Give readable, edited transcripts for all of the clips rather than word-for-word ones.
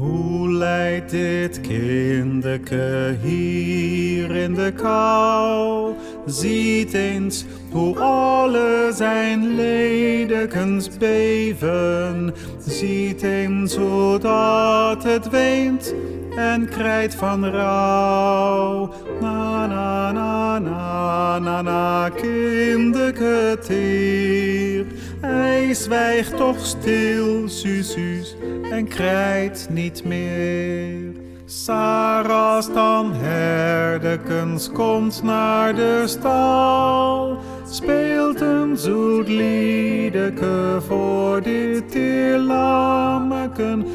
Hoe lijdt dit kinderke hier in de kou? Ziet eens hoe alle zijn ledekens beven. Ziet eens hoe dat het weent en krijt van rouw. Na na na na na na, kinderke teer. Hij zwijgt toch stil, Suus, en krijt niet meer. Saras dan herdekens komt naar de stal, speelt een zoet liedeke voor dit teerlammeken.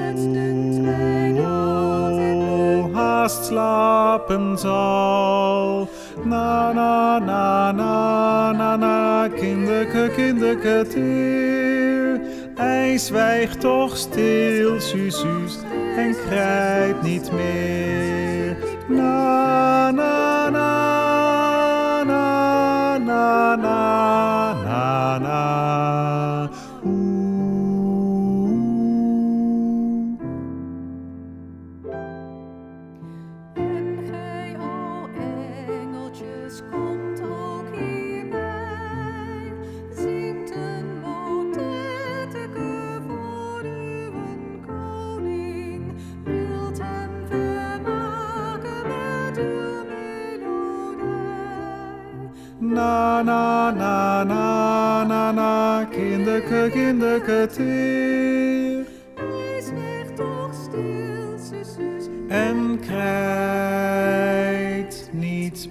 Haast slapen zal. Na na na na na na, kinderke teer. Hij zwijgt toch stil, Suus, en krijt niet meer. Na na na na na na na na. En gij, o engeltjes, komt ook hierbij. Zingt een motetteke voor uw koning. Wilt hem vermaken met uw melodij. Na na na na na na, kinderke teer. Hij zwijgt toch stil, Suus, En krijt niet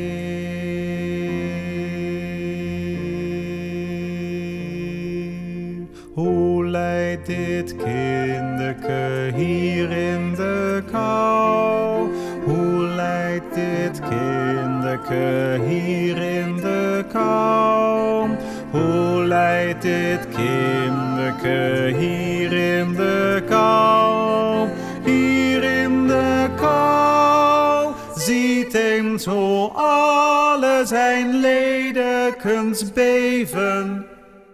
meer. Hoe lijdt dit kinderke hier in de kou? Hoe lijdt dit kinderke hier in de kou? Hoe lijdt dit kinderke hier in de kou? Hier in de kou. Ziet eens hoe alle zijn ledekens beven.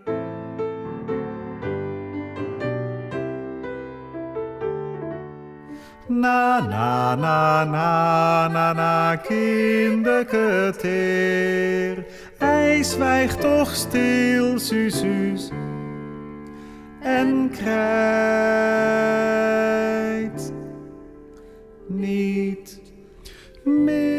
Na na na na na na, kinderke teer. Hij zwijgt toch stil, Suus, en krijt niet meer.